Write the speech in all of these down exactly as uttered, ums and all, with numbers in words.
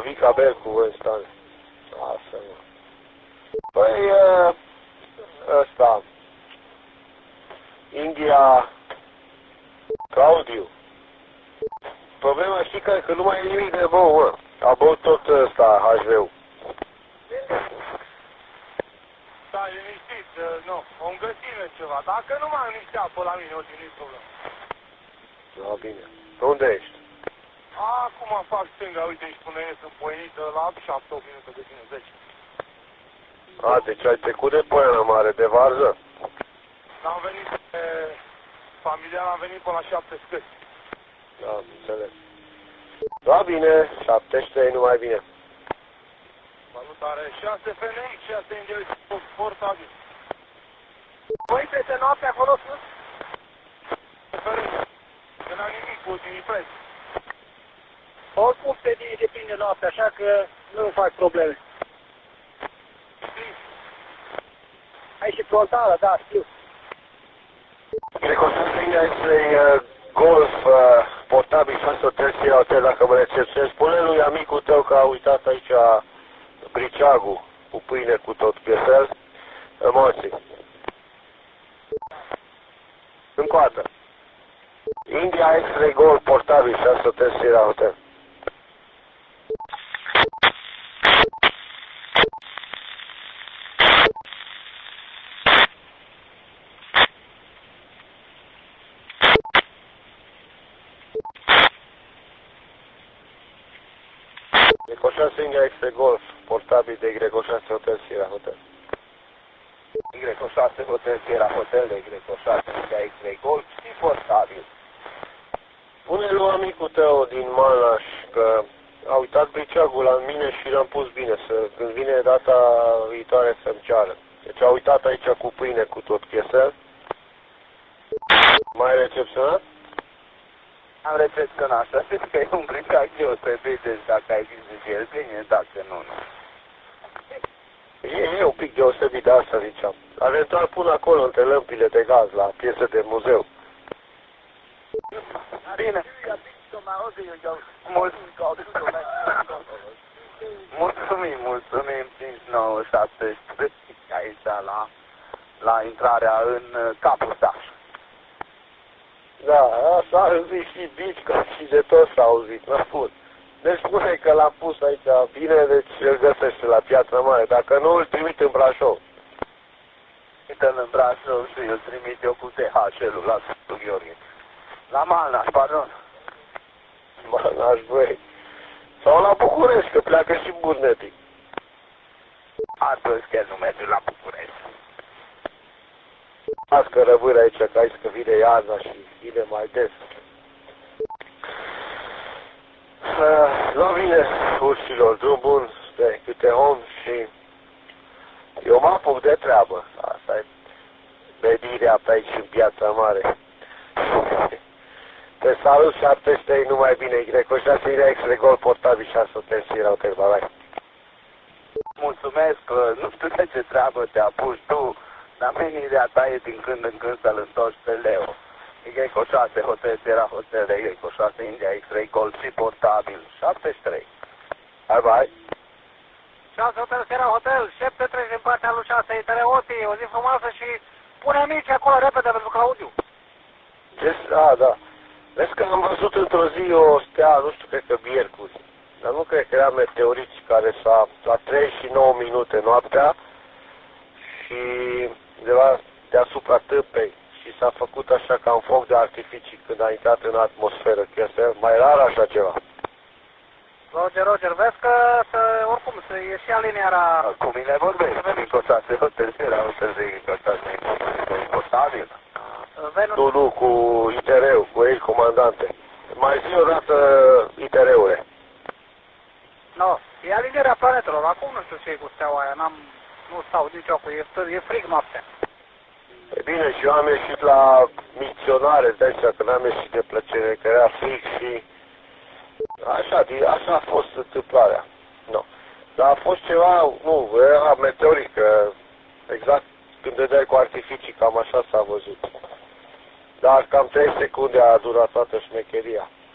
Vica Bercu în stan. Asta, mă. Păi, ăsta, India, Claudiu. Problema, știi care? Că nu mai e nimic de băut, mă. A băut tot ăsta, H V-ul. Da, liniștit, nu, o îngăsime ceva. Dacă nu mai am niște apă la mine, o nu-i problemă. Da, bine. Unde ești? Acum fac stânga, uite, ești până ies în Poienită, la șapte opt minute de tine, zece. A, deci ai trecut de Poiana Mare, de varză? Am venit pe... Familiar am venit până la șapte scări. Da, înțeles. Da, bine, șaptezeci și trei, nu mai bine. Salutare, șase F N X, șase India portabil. Băi, peste noapte acolo sus? Că n-am nimic cu ultimii preț. Oricum pe tine depinde noaptea, așa că nu fac probleme. Ai și frontală, da, știu. Cred că o să vină X-Ray Golf uh, portabil șase hotel Sierra Hotel, dacă mă recepționezi. Spune lui amicul tău că a uitat aici briceagul cu pâine cu tot piesel. Emoții. Încă o dată. India X-Ray Golf portabil șase hotel Sierra Hotel. Y șase India X-Ray Golf portabil de Y șase Hotel Sierra Hotel. Y șase Hotel Sierra Hotel de Y șase India X-Ray Golf și portabil. Pune lui amicul tău din Manaș că a uitat briceagul la mine și l-am pus bine, să când vine data viitoare să-mi ceară. Deci a uitat aici cu pâine cu tot piesel. Mai recepționat? Am recepționat, să știți că e un briceag deosebit, deci dacă ai zis de el, bine, dacă nu, nu. E, e un pic deosebit, de asta ziceam. Eventual pun acolo între lămpile de gaz, la piese de muzeu. Bine. Mulțumim, mulțumim, cinci nouă șapte aici la, la intrarea în Capul Saș. Da, asta a auzit și Bicica și de tot s-a auzit, n-a spus. Deci spune că l-am pus aici bine, deci îl găsește la Piața Mare. Dacă nu, îl trimit în Brașov. Trimite-l în Brașov și îl trimit eu cu T H L-ul la Sfântul Gheorghe. La Malnaș, pardon. Malnaș, băi. Sau la București, că pleacă și Burnetic. Astăzi chiar nu merge la București. Las că rămâne aici, că aici că vine iarna și vine mai des. Uh, nu vine, urșilor, drum bun, de câte om și eu mă apuc de treabă. Asta e venirea pe aici în Piața Mare. Te salut, șaptezeci și trei, numai bine, Y șase India X-Ray Golf portabil șase Hotel Sierra Hotel, bye. Mulțumesc, nu știu de ce treabă te apuci tu, dar menirea ta e din când în când să-l întorci pe Leo. Y șase Hotel Sierra Hotel de Y șase India X-Ray Golf și portabil șaptezeci și trei. Bye bye. șase Hotel Sierra Hotel, șapte trei din partea lui șase Itereoti, o zi frumoasă și pune mici acolo repede pentru Claudiu. Ce? A, da. Vezi că am văzut într-o zi o stea, nu știu, cred că miercuri, dar nu cred că era meteoriți care s-a, la treizeci și nouă minute noaptea și undeva deasupra tâmpei și s-a făcut așa ca un foc de artificii când a intrat în atmosferă, că este mai rar așa ceva. Roger, Roger, vezi că să, oricum să ieși alinierea... Cu mine vorbești, Y șase Hotel Sierra Hotel de Y șase portabil. Nu, nu, cu I T R-ul, cu ei comandante. Mai zi o dată I T R-ule. No, e alinierea planetelor, acum nu știu ce e cu steaua aia, n-am, nu stau nici eu cu, e, e frig noaptea. E bine, și eu am ieșit la misionare, de aici, că n-am ieșit de plăcere, că era frig și... Așa, așa a fost întâmplarea. No. Dar a fost ceva, nu, era meteoric, că exact când dădeai cu artificii, cam așa s-a văzut. Dar cam trei secunde a durat toată șmecheria.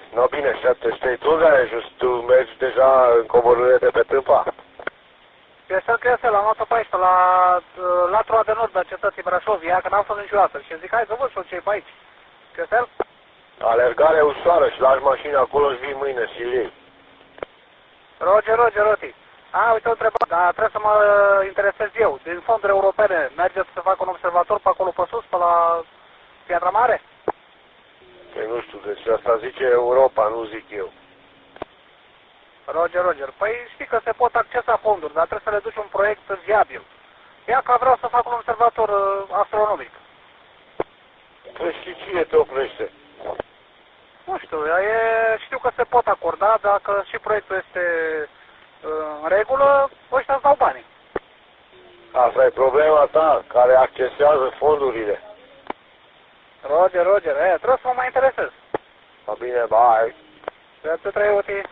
No bine, șapte trei, tu unde jos? Tu mergi deja în coborâre de pe Tâmpa? Crestel, Crestel, am luat-o pe aici, pe la uh, latura de nord a cetății Brașovia, că n-am fost niciodată. Și zic, hai să văd și-o ce e pe aici. Crestel? Alergare ușoară și lași mașina acolo și vii mâine și iei. Roger, Roger, Roti. A, uite o întrebare, dar trebuie să mă interesez eu. Din fonduri europene, mergeți să fac un observator pe acolo pe sus, pe la Piatra Mare? Păi nu știu, deci asta zice Europa, nu zic eu. Roger, Roger. Păi știi că se pot accesa fonduri, dar trebuie să le duci un proiect viabil. Ia că vreau să fac un observator uh, astronomic. Păi și cine te oprește? Nu știu, e, știu că se pot acorda, dacă și proiectul este uh, în regulă, ăștia îți dau banii. Asta e problema ta, care accesează fondurile. Roger, Roger, e, trebuie să mă mai interesez. A bine, bye. șapte trei, Oti.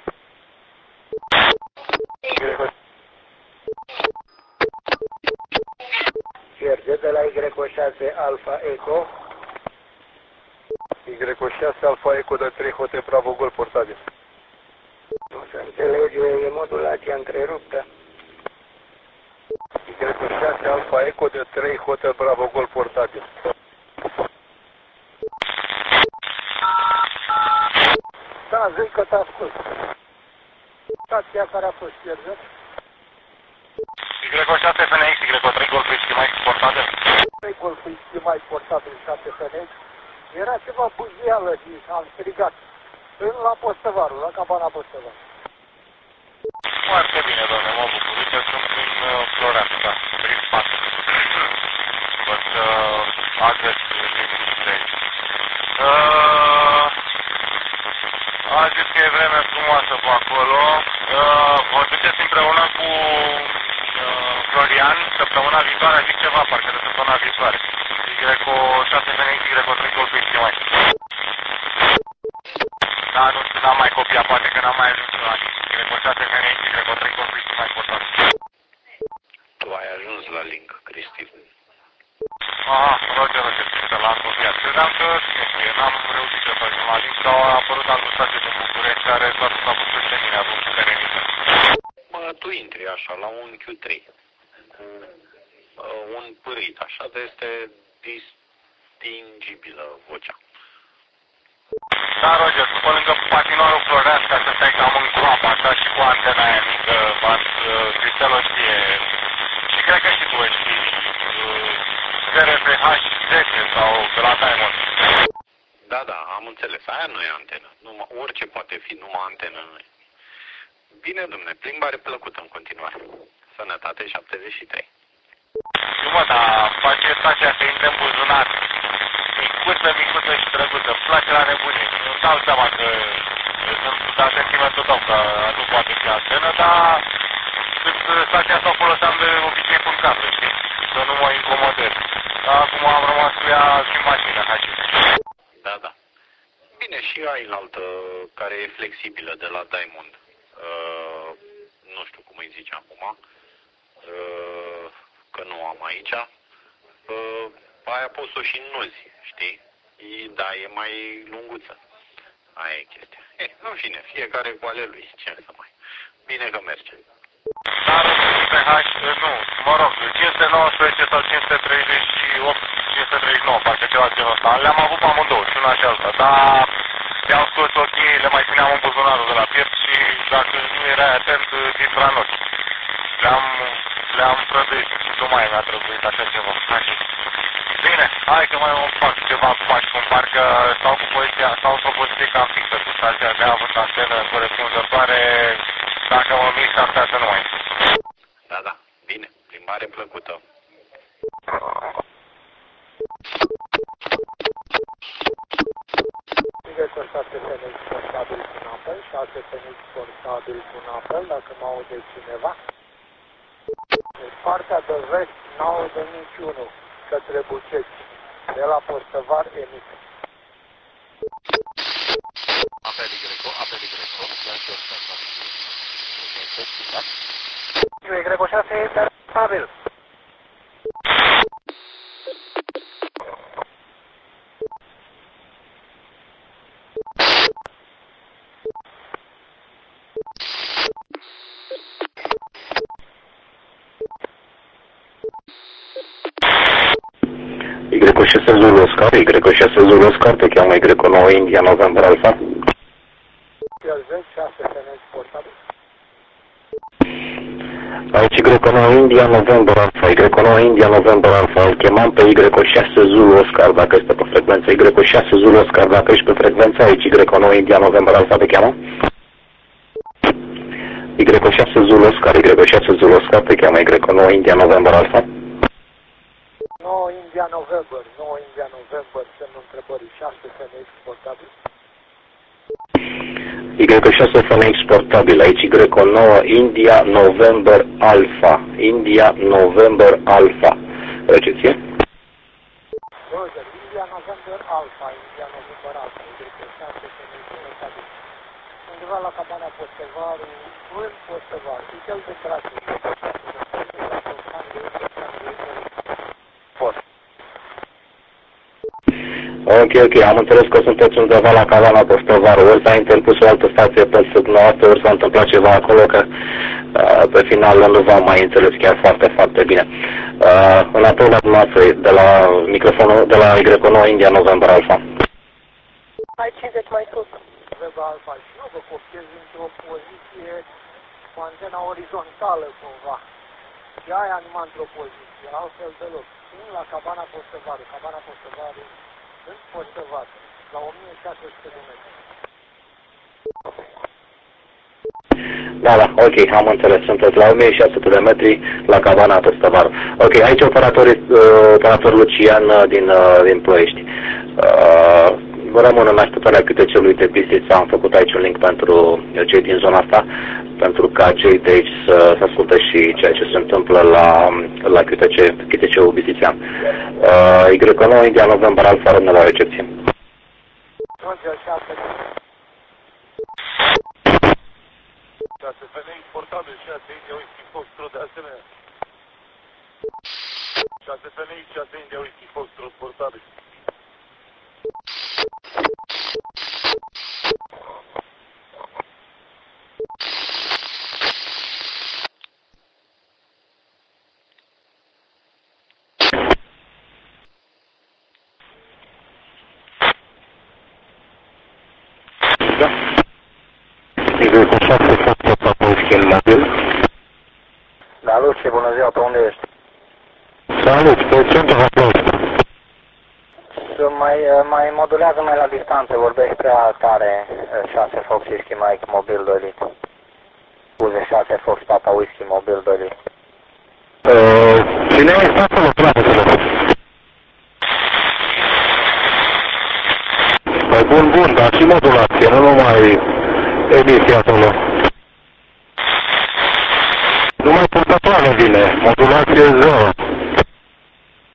Serge de la Y șase Alfa Eco. Y șase Alfa Eco de trei Hotel Bravo Gol portabil. Nu se înțelege, e modulația întreruptă. Y șase Alfa Eco de trei Hotel Bravo Gol portabil. Da, zic că te ascult. Stația care a fost pierzut. Y șase F N X, Y trei Golf X mai portabil. trei Golf X mai portabil, șase F N X. Era ceva buzială și am strigat. În la Postăvarul, la cabana Postăvarul. Foarte bine, doamne, mă bucur. Uite, sunt în uh, Floreasca, prin patru. Văd că aveți liniște. Uh, a zis că e vreme frumoasă pe acolo. Uh, vă duceți împreună cu uh, Florian săptămâna viitoare, a zis ceva, parcă de săptămâna viitoare. Y șase F N X, Y trei Golf X mai. Da, nu știu, n-am mai copiat, poate că n-am mai ajuns la Y șase F N X, Y trei Golf X mai important. Tu ai ajuns la link, Cristi. Aha, Roger, Roger, că l-am copiat. Credeam că cine știe, n-am reușit să facem la link, dar a apărut altă stație din București care s-a dus la București de mine, a vrut puterenică. Mă, tu intri așa, la un Q trei, cu uh, un pârit, așa, de este distingibilă vocea. Da, Roger, după lângă patinoarul Floreasca, să stai cam în groapă, așa, și cu antena aia mică, Cristel o știe, și cred că și tu o știi, S R P H zece sau de la Diamond. Da, da, am înțeles, aia nu e antenă, numai, orice poate fi, numai antenă nu e. Bine, domne, plimbare plăcută în continuare. Sănătate șaptezeci și trei. Nu mă, dar face stația să intre în buzunar. Micuță, micuță și drăguță. Îmi place la nebunie. Îmi dau seama că sunt la sentimentul tău, că nu poate fi antenă, dar cât stația asta o foloseam de obicei cu cablă, știi? Să nu mă incomodez. Dar acum am rămas cu ea și în mașină, hai și. Da, da. Bine, și ai înaltă care e flexibilă de la Diamond. Uh, nu știu cum îi zice acum. Uh, că nu am aici. Uh, aia poți să o și înnozi, știi? E, da, e mai lunguță. Aia e chestia. Eh, în fine, fiecare cu ale lui, ce să mai. Bine că merge. Dar P H, nu, mă rog, cinci sute nouăsprezece sau cinci sute treizeci și opt, cinci sute treizeci și nouă, parcă ceva genul ăsta. Le-am avut pe amândouă, și una și alta, dar mi-au scos ochii, le mai țineam în buzunarul de la piept și dacă nu erai atent, intra în ochi. Le-am, le-am prăduit, nu mai mi-a trebuit așa ceva. Așa. Bine, hai că mai îmi fac ceva pași, cum parcă stau cu poziția, stau pe poziție cam fixă cu stația de având antenă corespunzătoare, dacă mă mișc, ar putea să nu mai. Da, da, bine, plimbare plăcută. șase F N X portabil cu un apel, șase F N X portabil cu un apel, dacă mă aude cineva. În partea de vest n-aude niciunul către Buceci, de la Postăvar emite. Apel Y, apel Y, ia și ăsta. Y șase este stabil. Y șase Zulu Oscar, Y șase Zulu Oscar, te cheamă Y nouă India November Alpha. Pierzec șase Phoenix portabil. Aici Y nouă India November Alpha, Y nouă India November Alpha, îl chemam pe Y șase Zulu Oscar dacă este pe frecvență, Y șase Zulu Oscar dacă ești pe frecvență, aici Y nouă India November Alpha te cheamă? Y șase Zulu Oscar, Y șase Zulu Oscar te cheamă Y nouă India November Alpha. nouă India November, nouă India November, semnul întrebării șase Phoenix portabil. Y șase Phoenix portabil, aici Y nouă India November Alpha, India November Alpha. Recepție? Roger, India November Alpha, India November Alpha, Y șase Phoenix portabil. Undeva la cabana Postevaru, în Postevaru, uite-l de trase, Fost. Ok, ok, am înțeles că sunteți undeva la cabana Postevaru, ori s-a interpus o altă stație pentru dumneavoastră, ori s-a întâmplat ceva acolo, că uh, pe final nu v-am mai înțeles chiar foarte, foarte bine. Uh, înapoi la dumneavoastră, de la microfonul, de la Y nouă India November Alpha. Mai cincizeci mai sus. November Alpha și eu vă copiez într-o poziție cu antena orizontală cumva. Și aia numai într-o poziție, altfel deloc. Sunt la cabana Postevaru, cabana Postevaru în Postevaru, la o mie șase sute de metri. Da, da, ok, am înțeles, sunteți la o mie șase sute de metri la cabana Postevaru. Ok, aici operatorul, uh, operatorul Lucian uh, din, uh, din Ploiești. Uh, Rămân în așteptarea câtecelui de Bistrița. Am făcut aici un link pentru cei din zona asta, pentru ca cei de aici să, să asculte și ceea ce se întâmplă la, la Q T C, Q T C-ul Bistrițean. Uh, Y nouă India November Alpha, rămâne la recepție. Roger, șase. șase Phoenix portabil, șase India Whisky Foxtrot de asemenea. șase Phoenix, șase India Whisky Foxtrot portabil. Da. Y șase Foxtrot pe Whisky în mobil. Da, Lucie, bună ziua, pe unde ești? Salut, pe centru la Ploiești. Mai, mai modulează mai la distanță, vorbești prea tare, șase Fox Whisky Mike, mobil doi litri. Scuze, șase Fox Papa Whisky, mobil doi litri. Cine este acolo, planurile? Păi bun, bun, dar și modulație, nu numai emisie acolo. Numai purtătoare vine, modulație zero.